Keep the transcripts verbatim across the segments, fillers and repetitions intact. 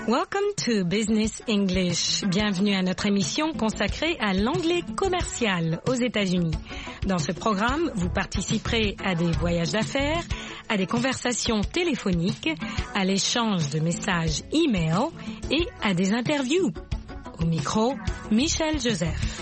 Welcome to Business English. Bienvenue à notre émission consacrée à l'anglais commercial aux États-Unis. Dans ce programme, vous participerez à des voyages d'affaires, à des conversations téléphoniques, à l'échange de messages e-mail et à des interviews. Au micro, Michel Joseph.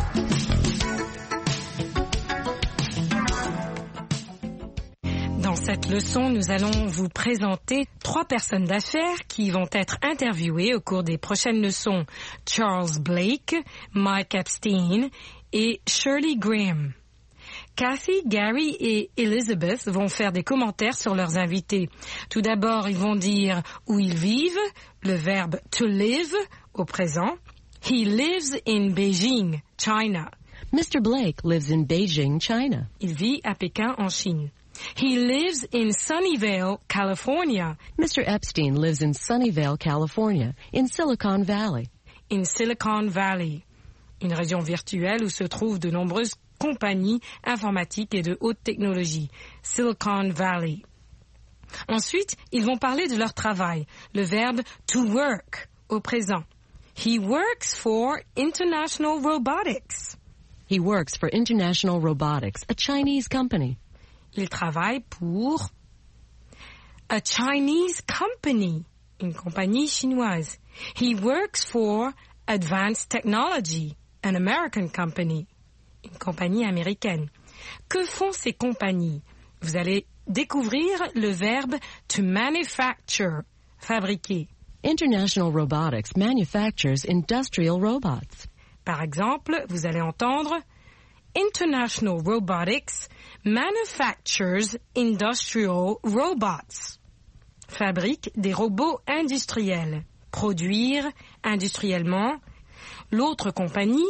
Dans cette leçon, nous allons vous présenter trois personnes d'affaires qui vont être interviewées au cours des prochaines leçons. Charles Blake, Mike Epstein et Shirley Graham. Kathy, Gary et Elizabeth vont faire des commentaires sur leurs invités. Tout d'abord, ils vont dire où ils vivent, le verbe to live au présent. He lives in Beijing, China. Mister Blake lives in Beijing, China. Il vit à Pékin, en Chine. He lives in Sunnyvale, California. Mister Epstein lives in Sunnyvale, California, in Silicon Valley. In Silicon Valley, une région virtuelle où se trouvent de nombreuses compagnies informatiques et de haute technologie. Silicon Valley. Ensuite, ils vont parler de leur travail, le verbe to work au présent. He works for International Robotics. He works for International Robotics, a Chinese company. Il travaille pour a Chinese company, une compagnie chinoise. He works for Advanced Technology, an American company, une compagnie américaine. Que font ces compagnies? Vous allez découvrir le verbe to manufacture, fabriquer. International Robotics manufactures industrial robots. Par exemple, vous allez entendre International Robotics manufactures industrial robots. Fabrique des robots industriels. Produire industriellement. L'autre compagnie,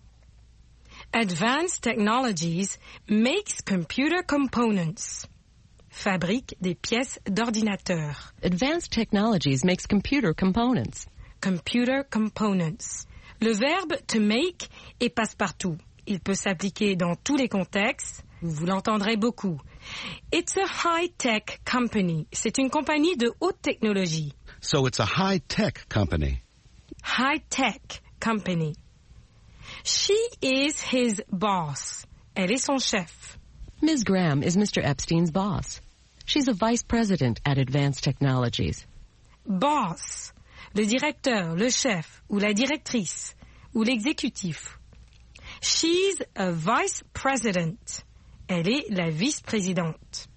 Advanced Technologies, makes computer components. Fabrique des pièces d'ordinateur. Advanced Technologies makes computer components. Computer components. Le verbe to make est passe-partout. Il peut s'appliquer dans tous les contextes. Vous l'entendrez beaucoup. It's a high-tech company. C'est une compagnie de haute technologie. So it's a high-tech company. High-tech company. She is his boss. Elle est son chef. Miz Graham is Mister Epstein's boss. She's a vice president at Advanced Technologies. Boss. Le directeur, le chef, ou la directrice, ou l'exécutif. She's a vice president. Elle est la vice-présidente.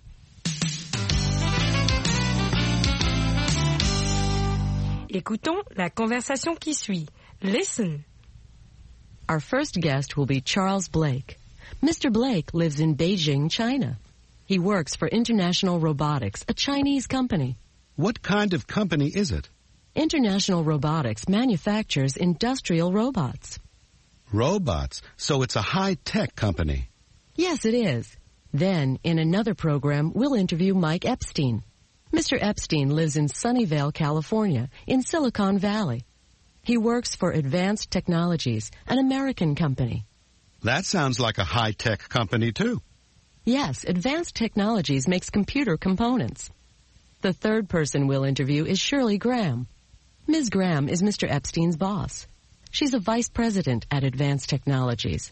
Écoutons la conversation qui suit. Listen. Our first guest will be Charles Blake. Mister Blake lives in Beijing, China. He works for International Robotics, a Chinese company. What kind of company is it? International Robotics manufactures industrial robots. Robots. So it's a high-tech company. Yes, it is. Then, in another program, we'll interview Mike Epstein. Mister Epstein lives in Sunnyvale, California, in Silicon Valley. He works for Advanced Technologies, an American company. That sounds like a high-tech company, too. Yes, Advanced Technologies makes computer components. The third person we'll interview is Shirley Graham. Miz Graham is Mister Epstein's boss. She's a vice president at Advanced Technologies.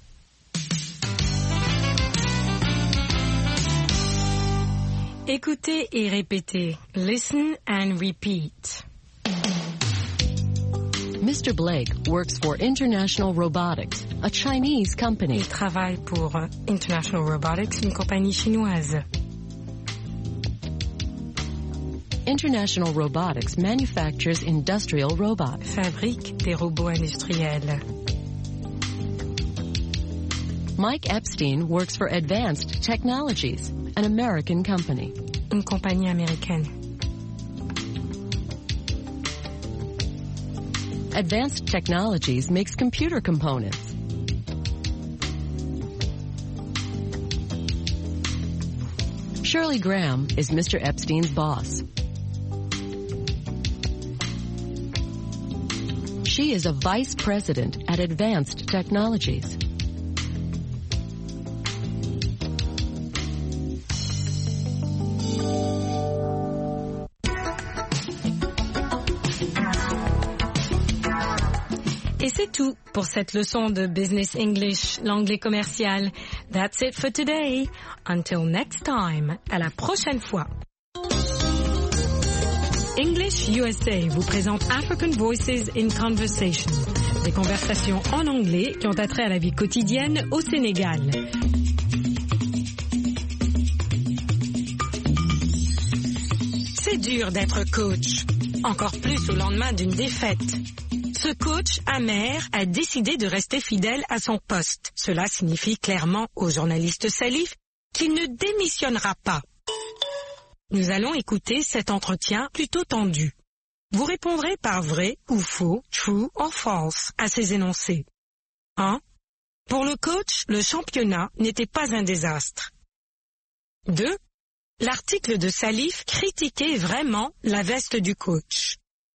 Écoutez et répétez. Listen and repeat. Mister Blake works for International Robotics, a Chinese company. Il travaille pour International Robotics, une compagnie chinoise. International Robotics manufactures industrial robots. Fabrique des robots industriels. Mike Epstein works for Advanced Technologies, an American company. Une compagnie américaine. Advanced Technologies makes computer components. Shirley Graham is Mister Epstein's boss. She is a vice president at Advanced Technologies. C'est tout pour cette leçon de Business English, l'anglais commercial. That's it for today. Until next time. À la prochaine fois. English U S A vous présente African Voices in Conversation. Des conversations en anglais qui ont attrait à la vie quotidienne au Sénégal. C'est dur d'être coach, encore plus au lendemain d'une défaite. Ce coach amer a décidé de rester fidèle à son poste. Cela signifie clairement au journaliste Salif qu'il ne démissionnera pas. Nous allons écouter cet entretien plutôt tendu. Vous répondrez par vrai ou faux, true or false, à ces énoncés. un. Pour le coach, le championnat n'était pas un désastre. deux. L'article de Salif critiquait vraiment la veste du coach.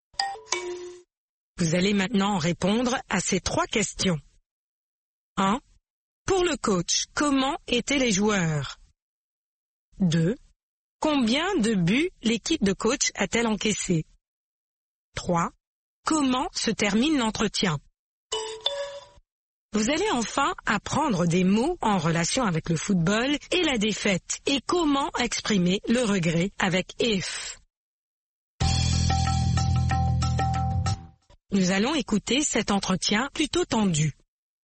Vous allez maintenant répondre à ces trois questions. un. Pour le coach, comment étaient les joueurs? deux. Combien de buts l'équipe de coach a-t-elle encaissé? trois. Comment se termine l'entretien? Vous allez enfin apprendre des mots en relation avec le football et la défaite et comment exprimer le regret avec if. Nous allons écouter cet entretien plutôt tendu.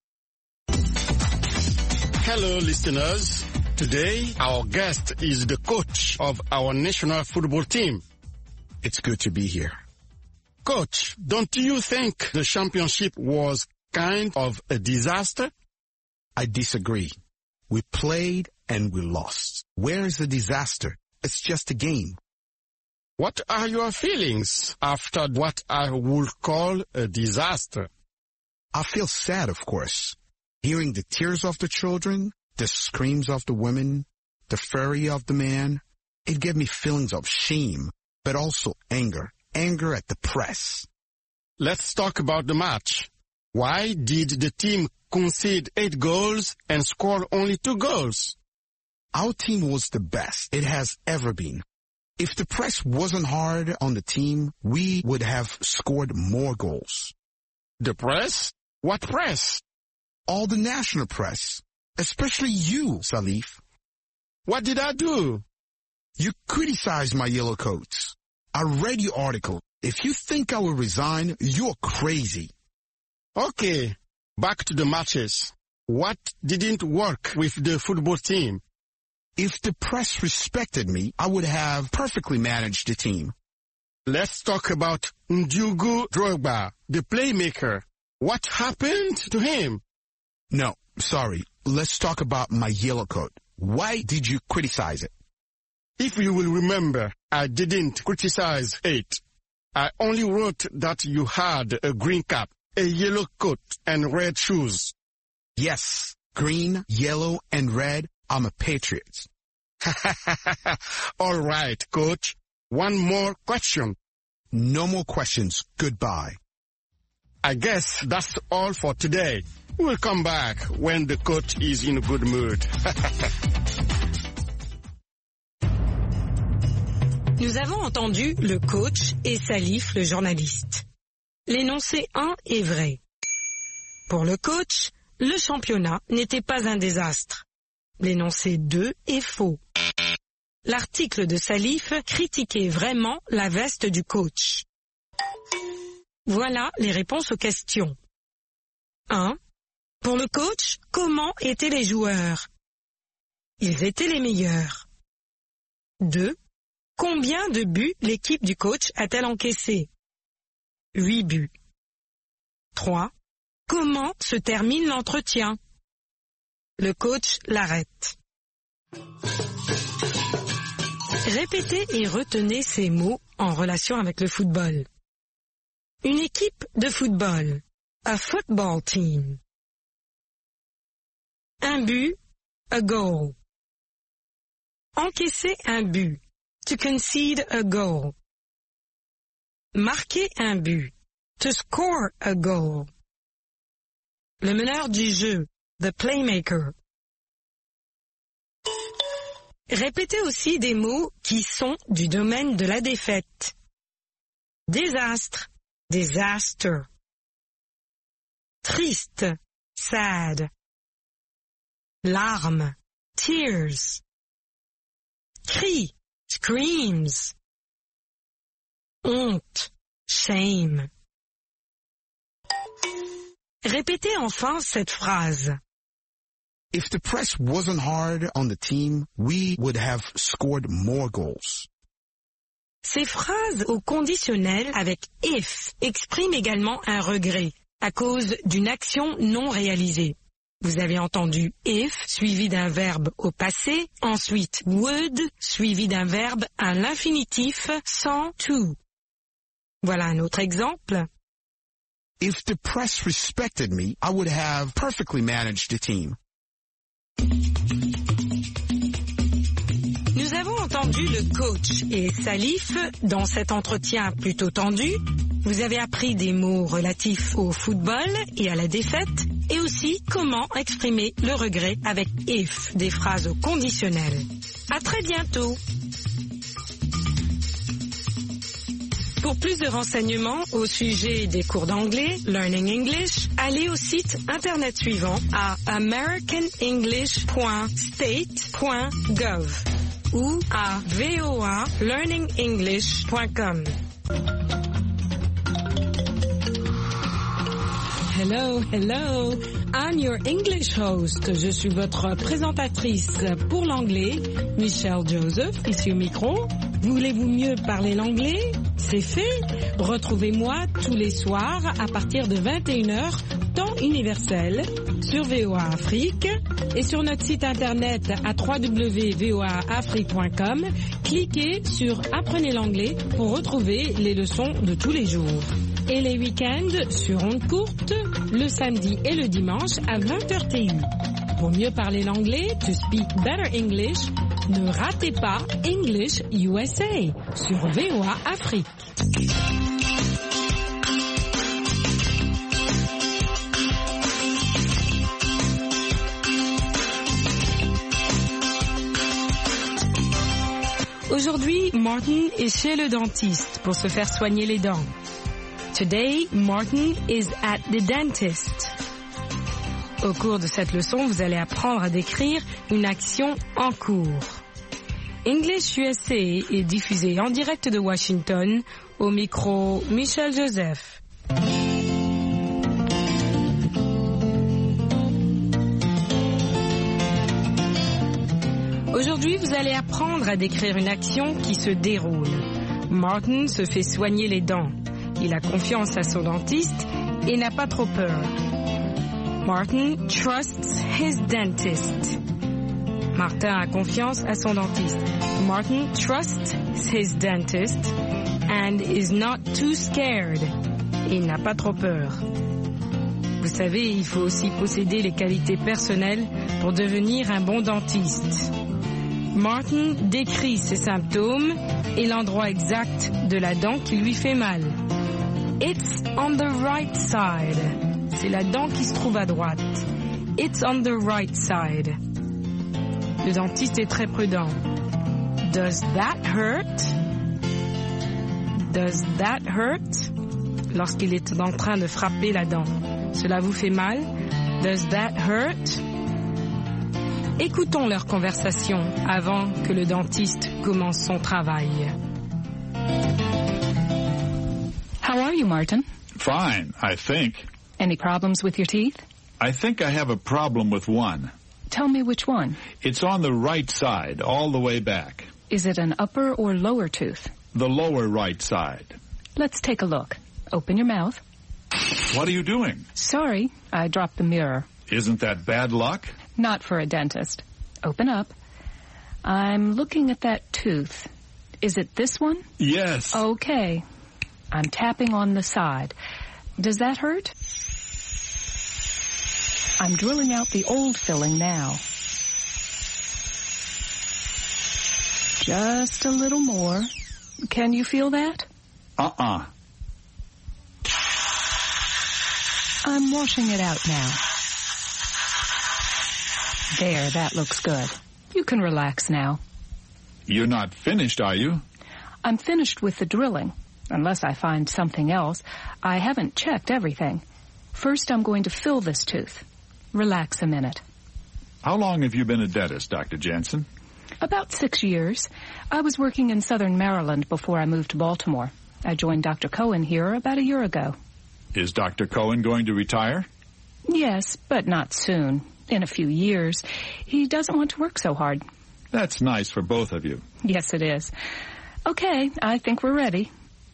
Hello, listeners. Today, our guest is the coach of our national football team. It's good to be here. Coach, don't you think the championship was kind of a disaster? I disagree. We played and we lost. Where is the disaster? It's just a game. What are your feelings after what I would call a disaster? I feel sad, of course. Hearing the tears of the children, the screams of the women, the fury of the man, it gave me feelings of shame, but also anger. Anger at the press. Let's talk about the match. Why did the team concede eight goals and score only two goals? Our team was the best it has ever been. If the press wasn't hard on the team, we would have scored more goals. The press? What press? All the national press. Especially you, Salif. What did I do? You criticized my yellow coats. I read your article. If you think I will resign, you're crazy. Okay, back to the matches. What didn't work with the football team? If the press respected me, I would have perfectly managed the team. Let's talk about Ndiogu Drogba, the playmaker. What happened to him? No, sorry. Let's talk about my yellow coat. Why did you criticize it? If you will remember, I didn't criticize it. I only wrote that you had a green cap, a yellow coat, and red shoes. Yes, green, yellow, and red. I'm a patriot. All right, coach. One more question. No more questions. Goodbye. I guess that's all for today. We'll come back when the coach is in a good mood. Nous avons entendu le coach et Salif, le journaliste. L'énoncé un est vrai. Pour le coach, le championnat n'était pas un désastre. L'énoncé deux est faux. L'article de Salif critiquait vraiment la veste du coach. Voilà les réponses aux questions. un. Pour le coach, comment étaient les joueurs? Ils étaient les meilleurs. deux. Combien de buts l'équipe du coach a-t-elle encaissé? huit buts. trois. Comment se termine l'entretien? Le coach l'arrête. Répétez et retenez ces mots en relation avec le football. Une équipe de football. A football team. Un but. A goal. Encaisser un but. To concede a goal. Marquer un but. To score a goal. Le meneur du jeu. The playmaker. Répétez aussi des mots qui sont du domaine de la défaite. Désastre. Disaster. triste, sad. Larmes, tears. Cri, screams. Honte, shame. Répétez enfin cette phrase. If the press wasn't hard on the team, we would have scored more goals. Ces phrases au conditionnel avec if expriment également un regret à cause d'une action non réalisée. Vous avez entendu if suivi d'un verbe au passé, ensuite would suivi d'un verbe à l'infinitif sans to. Voilà un autre exemple. If the press respected me, I would have perfectly managed the team. Nous avons entendu le coach et Salif dans cet entretien plutôt tendu. Vous avez appris des mots relatifs au football et à la défaite et aussi comment exprimer le regret avec if, des phrases au conditionnel. À très bientôt. Pour plus de renseignements au sujet des cours d'anglais, Learning English, allez au site internet suivant à american english point state point gov ou à voa learning english point com. Hello, hello, I'm your English host. Je suis votre présentatrice pour l'anglais, Michelle Joseph, ici au micro. Voulez-vous mieux parler l'anglais? C'est fait. Retrouvez-moi tous les soirs à partir de vingt et une heures, temps universel, sur V O A Afrique et sur notre site internet à w w w point v o a afrique point com. Cliquez sur Apprenez l'anglais pour retrouver les leçons de tous les jours. Et les week-ends sur ondes courtes, le samedi et le dimanche à vingt heures T U. Pour mieux parler l'anglais, to speak better English, ne ratez pas English U S A sur V O A Afrique. Aujourd'hui, Martin est chez le dentiste pour se faire soigner les dents. Today, Martin is at the dentist. Au cours de cette leçon, vous allez apprendre à décrire une action en cours. English U S A est diffusé en direct de Washington, au micro Michelle Joseph. Aujourd'hui, vous allez apprendre à décrire une action qui se déroule. Martin se fait soigner les dents. Il a confiance à son dentiste et n'a pas trop peur. Martin trusts his dentist. Martin a confiance à son dentiste. Martin trusts his dentist and is not too scared. Et il n'a pas trop peur. Vous savez, il faut aussi posséder les qualités personnelles pour devenir un bon dentiste. Martin décrit ses symptômes et l'endroit exact de la dent qui lui fait mal. It's on the right side. C'est la dent qui se trouve à droite. It's on the right side. Le dentiste est très prudent. Does that hurt? Does that hurt? Lorsqu'il est en train de frapper la dent. Cela vous fait mal? Does that hurt? Écoutons leur conversation avant que le dentiste commence son travail. How are you, Martin? Fine, I think. Any problems with your teeth? I think I have a problem with one. Tell me which one. It's on the right side, all the way back. Is it an upper or lower tooth? The lower right side. Let's take a look. Open your mouth. What are you doing? Sorry, I dropped the mirror. Isn't that bad luck? Not for a dentist. Open up. I'm looking at that tooth. Is it this one? Yes. Okay. I'm tapping on the side. Does that hurt? I'm drilling out the old filling now. Just a little more. Can you feel that? Uh-uh. I'm washing it out now. There, that looks good. You can relax now. You're not finished, are you? I'm finished with the drilling. Unless I find something else. I haven't checked everything. First, I'm going to fill this tooth. Relax a minute. How long have you been a dentist, Doctor Jansen? About six years. I was working in southern Maryland before I moved to Baltimore. I joined Doctor Cohen here about a year ago. Is Doctor Cohen going to retire? Yes, but not soon. In a few years. He doesn't want to work so hard. That's nice for both of you. Yes, it is. Okay, I think we're ready.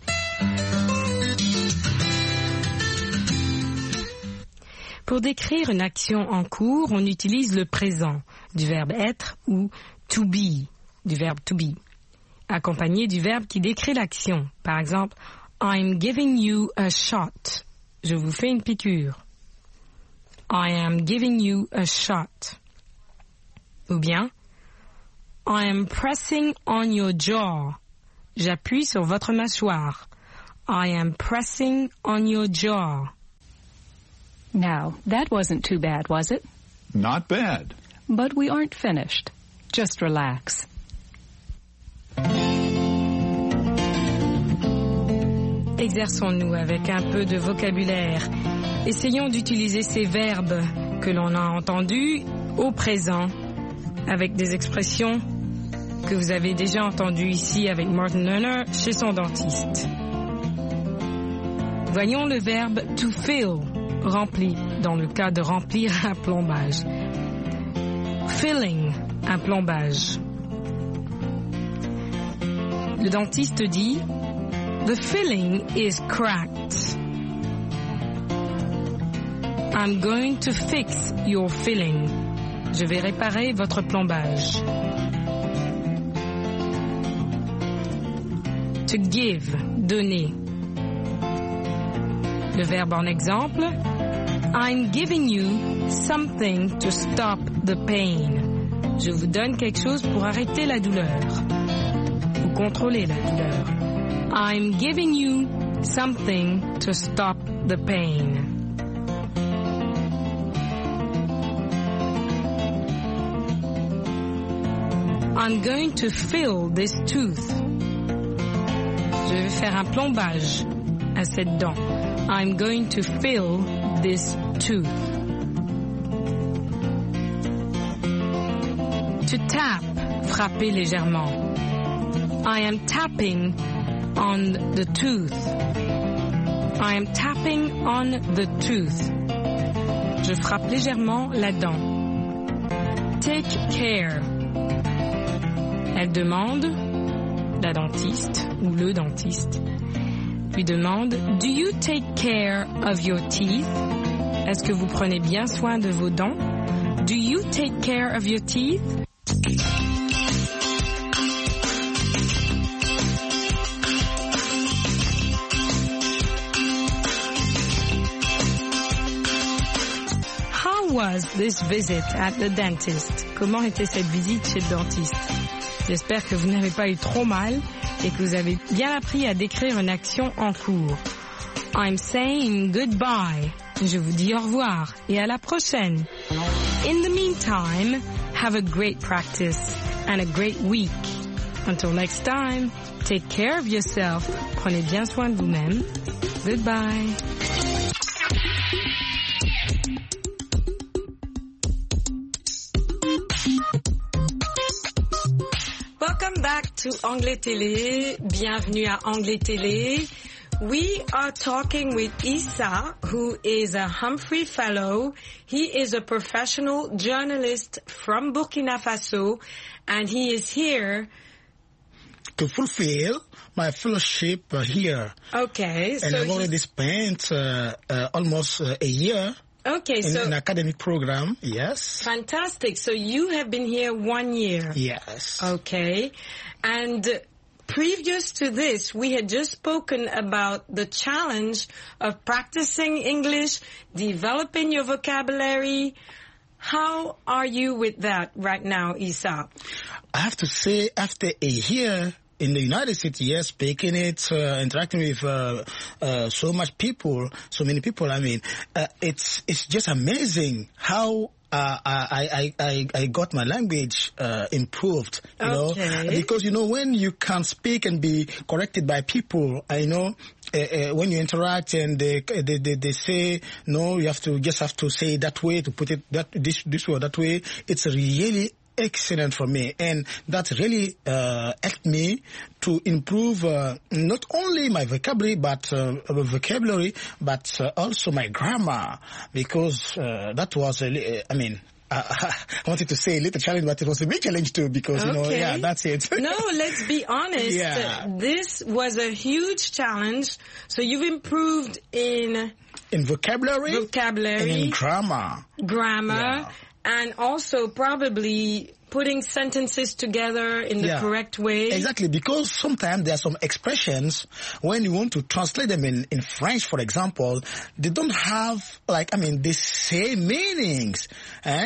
Pour décrire une action en cours, on utilise le présent du verbe être ou to be du verbe to be, accompagné du verbe qui décrit l'action. Par exemple, I'm giving you a shot. Je vous fais une piqûre. I am giving you a shot. Ou bien, I am pressing on your jaw. J'appuie sur votre mâchoire. I am pressing on your jaw. Now, that wasn't too bad, was it? Not bad. But we aren't finished. Just relax. Exerçons-nous avec un peu de vocabulaire. Essayons d'utiliser ces verbes que l'on a entendus au présent avec des expressions que vous avez déjà entendues ici avec Martin Lerner chez son dentiste. Voyons le verbe to fill, rempli, dans le cas de remplir un plombage. Filling, un plombage. Le dentiste dit The filling is cracked. I'm going to fix your filling. Je vais réparer votre plombage. To give, donner. Le verbe en exemple, I'm giving you something to stop the pain. Je vous donne quelque chose pour arrêter la douleur. Ou contrôler la douleur. I'm giving you something to stop the pain. I'm going to fill this tooth. Je vais faire un plombage à cette dent. I'm going to fill this tooth. To tap, frapper légèrement. I am tapping on the tooth. I am tapping on the tooth. Je frappe légèrement la dent. Take care. Elle demande, la dentiste ou le dentiste, lui demande, Do you take care of your teeth? Est-ce que vous prenez bien soin de vos dents? Do you take care of your teeth? How was this visit at the dentist? Comment était cette visite chez le dentiste? J'espère que vous n'avez pas eu trop mal et que vous avez bien appris à décrire une action en cours. I'm saying goodbye. Je vous dis au revoir et à la prochaine. In the meantime, have a great practice and a great week. Until next time, take care of yourself. Prenez bien soin de vous-même. Goodbye. Welcome back to Anglais Télé. Bienvenue à Anglais Télé. We are talking with Issa, who is a Humphrey Fellow. He is a professional journalist from Burkina Faso, and he is here to fulfill my fellowship uh, here. Okay. And so I've already spent uh, uh, almost uh, a year okay, in so an academic program, yes. Fantastic. So you have been here one year. Yes. Okay. And previous to this, we had just spoken about the challenge of practicing English, developing your vocabulary. How are you with that right now, Issa? I have to say, after a year in the United States, yes, speaking it, uh, interacting with uh, uh, so much people, so many people, I mean, uh, it's it's just amazing how uh, I, I, I, I got my language uh, improved, you okay. know, because, you know, when you can speak and be corrected by people, I know, uh, uh, when you interact and they, they, they, they say, no, you have to just have to say it that way, to put it that this, this way or that way, it's really excellent for me, and that really uh, helped me to improve uh, not only my vocabulary but uh, vocabulary but uh, also my grammar, because uh, that was a li- I mean I wanted to say a little challenge, but it was a big challenge too, because, you know, okay. yeah, that's it. No, let's be honest. Yeah. This was a huge challenge. So you've improved in in vocabulary, vocabulary, and in grammar, grammar. Yeah. And also probably putting sentences together in the yeah. correct way. Exactly, because sometimes there are some expressions, when you want to translate them in, in French, for example, they don't have, like, I mean, the same meanings. Eh?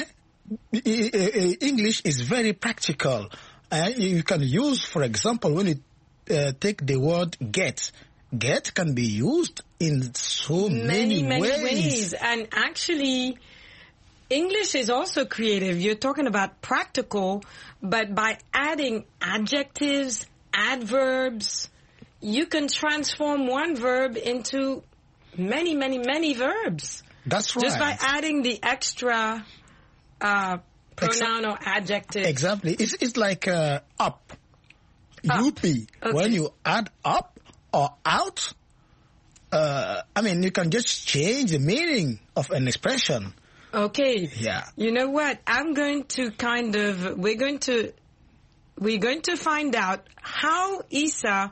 English is very practical. Eh? You can use, for example, when you uh, take the word get, get can be used in so many, many, many ways. ways. And actually, English is also creative. You're talking about practical, but by adding adjectives, adverbs, you can transform one verb into many, many, many verbs. That's right. Just by adding the extra uh, pronoun Exa- or adjective. Exactly. It's, it's like uh, up. Up. U P. Okay. When you add up or out, uh, I mean, you can just change the meaning of an expression. Okay. Yeah. You know what? I'm going to kind of, we're going to, we're going to find out how Issa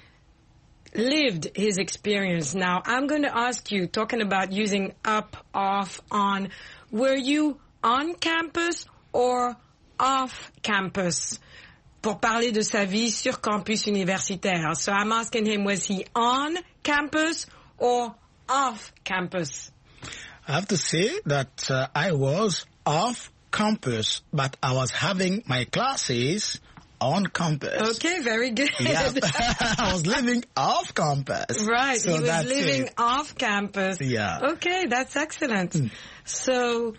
lived his experience. Now, I'm going to ask you, talking about using up, off, on, were you on campus or off campus? Pour parler de sa vie sur campus universitaire. So I'm asking him, was he on campus or off campus? I have to say that uh, I was off campus, but I was having my classes on campus. Okay, very good. Yeah. I was living off campus. Right, so he was living it. off campus. Yeah. Okay, that's excellent. Mm. So,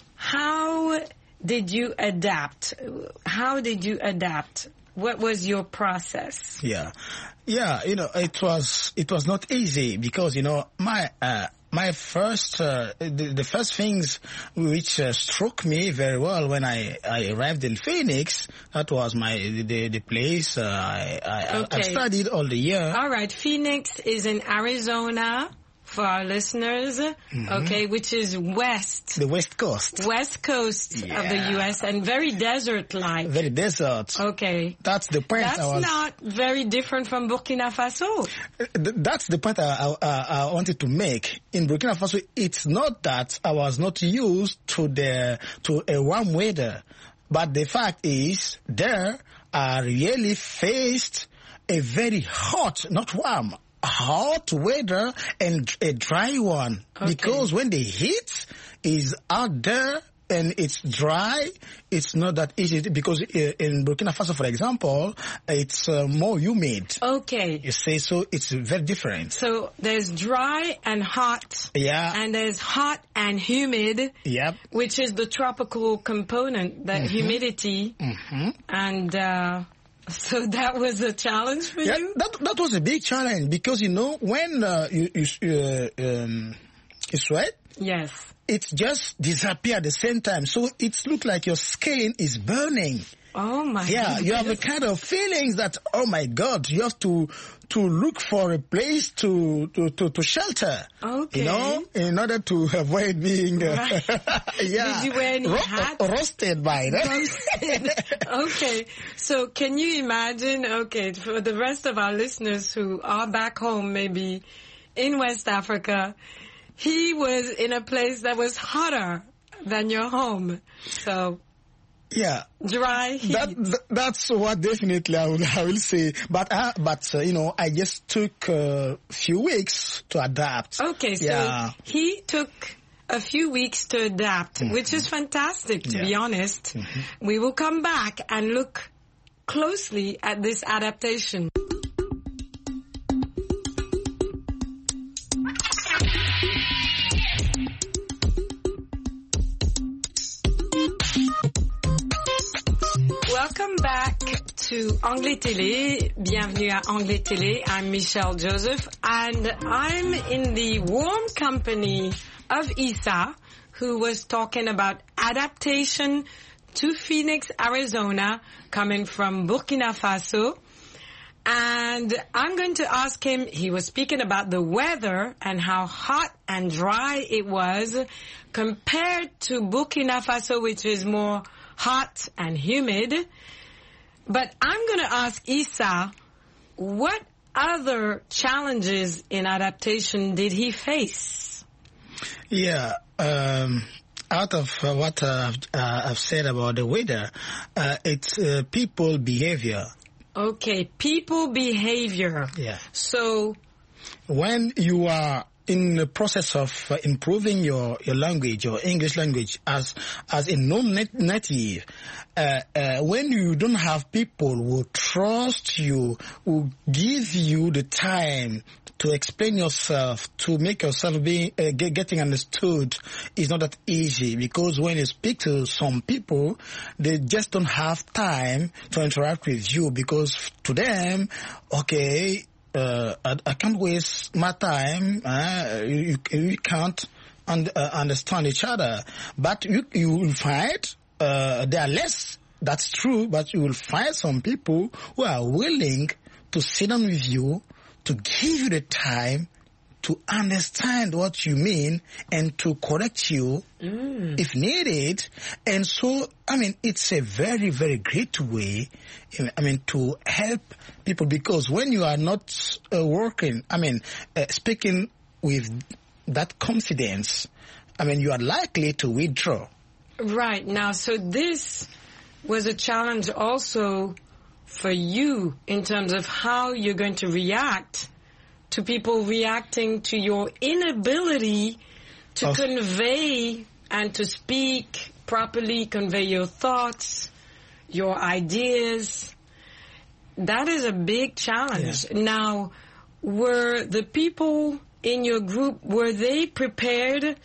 how did you adapt? How did you adapt? What was your process? Yeah. Yeah, you know, it was, it was not easy because, you know, my, uh, My first, uh, the, the first things which uh, struck me very well when I, I arrived in Phoenix, that was my the, the place uh, I, I, okay. I studied all the year. All right, Phoenix is in Arizona for our listeners, mm-hmm. okay, which is west. The west coast. West coast yeah. of the U S and very desert-like. Very desert. Okay. That's the point. That's I was, not very different from Burkina Faso. That's the point I, I, I wanted to make. In Burkina Faso, it's not that I was not used to the to a warm weather, but the fact is there I really faced a very hot, not warm, hot weather and a dry one. Okay. Because when the heat is out there and it's dry, it's not that easy, because in Burkina Faso, for example, it's uh, more humid. Okay. You see, so it's very different. So there's dry and hot. Yeah. And there's hot and humid. Yep. Which is the tropical component, the mm-hmm. humidity. Mm-hmm. And, uh, so that was a challenge for yeah, you? That that was a big challenge because, you know, when uh, you you, uh, um, you sweat, yes, it just disappears at the same time. So it looks like your skin is burning. Oh my! Yeah, goodness. You have a kind of feelings that, oh my God, you have to to look for a place to to to, to shelter. Okay. You know, in order to avoid being uh, right. yeah. Did you wear any Ro- hat? Roasted by that. Roasted. Okay. So can you imagine? Okay, for the rest of our listeners who are back home, maybe in West Africa, he was in a place that was hotter than your home. So. Yeah, dry heat. That, that that's what definitely I will I will say. But uh, but uh, you know, I just took a few weeks to adapt. Okay, so yeah. he took a few weeks to adapt, mm-hmm. which is fantastic, to yeah. be honest. Mm-hmm. We will come back and look closely at this adaptation. Welcome back to Anglais Télé. Bienvenue à Anglais Télé. I'm Michelle Joseph, and I'm in the warm company of Issa, who was talking about adaptation to Phoenix, Arizona, coming from Burkina Faso. And I'm going to ask him, he was speaking about the weather and how hot and dry it was compared to Burkina Faso, which is more hot and humid. But I'm going to ask Issa, what other challenges in adaptation did he face? Yeah, um, out of uh, what uh, uh, I've said about the weather, uh, it's uh, people behavior. Okay, people behavior. Yeah. So when you are in the process of uh, improving your, your language, your English language, as as a non-native, uh, uh, when you don't have people who trust you, who give you the time to explain yourself, to make yourself being uh, get, getting understood, is not that easy, because when you speak to some people, they just don't have time to interact with you, because to them, okay, Uh, I, I can't waste my time. Uh, you, you can't un- uh, understand each other. But you, you will find uh, there are less. That's true. But you will find some people who are willing to sit down with you, to give you the time to understand what you mean and to correct you mm. if needed. And so, I mean, it's a very, very great way, I mean, to help people, because when you are not uh, working, I mean, uh, speaking with that confidence, I mean, you are likely to withdraw. Right. Now, so this was a challenge also for you in terms of how you're going to react to people reacting to your inability to of convey and to speak properly, convey your thoughts, your ideas. That is a big challenge. Yeah. Now, were the people in your group, were they prepared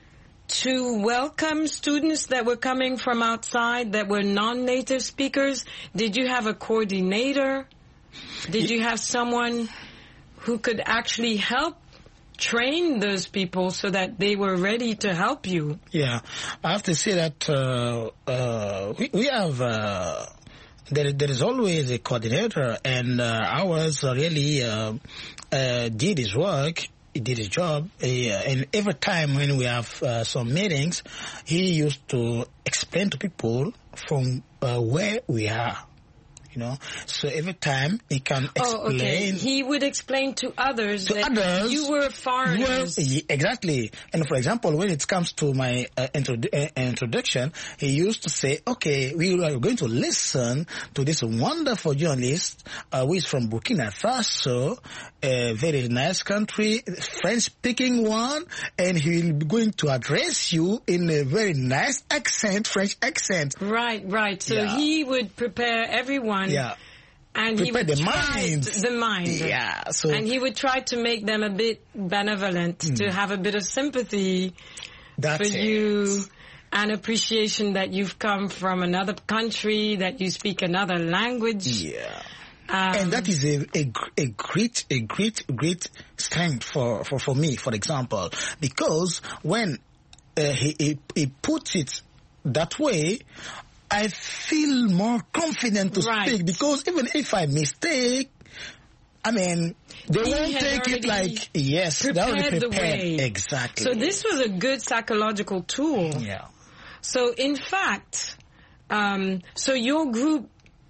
to welcome students that were coming from outside that were non-native speakers? Did you have a coordinator? Did you have someone who could actually help train those people so that they were ready to help you? Yeah, I have to say that uh, uh, we, we have, uh, there, there is always a coordinator, and uh, ours really uh, uh, did his work. He did his job, uh, and every time when we have uh, some meetings, he used to explain to people from uh, where we are. You know, so every time he can explain. Oh, okay. He would explain to others to that others, you were foreigners. Well, exactly. And for example, when it comes to my uh, introdu- uh, introduction, he used to say, okay, we are going to listen to this wonderful journalist uh, who is from Burkina Faso, a very nice country, French-speaking one, and he will be going to address you in a very nice accent, French accent. Right, right. So yeah. He would prepare everyone. Yeah. And Prepare he would the try mind. The mind. Yeah. So. And he would try to make them a bit benevolent, mm. to have a bit of sympathy That's for it. you, and appreciation that you've come from another country, that you speak another language. Yeah. Um, and that is a, a, a great, a great, great strength for, for, for me, for example, because when uh, he, he, he puts it that way, I feel more confident to right. speak, because even if I mistake, I mean, they he won't take it like, yes, they're already prepared. The way. Exactly. So this was a good psychological tool. Yeah. So in fact, um, so your group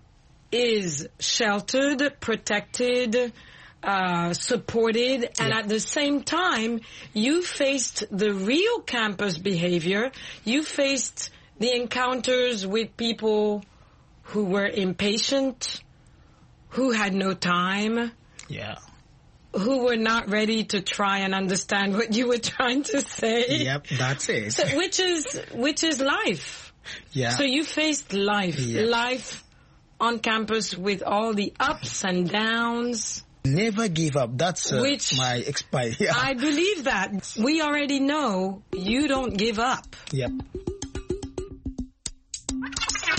is sheltered, protected, uh, supported, and yeah. at the same time, you faced the real campus behavior. You faced the encounters with people who were impatient, who had no time. Yeah. Who were not ready to try and understand what you were trying to say. Yep, that's it. So, which is, which is life. Yeah. So you faced life. Yeah. Life on campus with all the ups and downs. Never give up. That's uh, Which my expire. Yeah. I believe that. We already know you don't give up. Yep.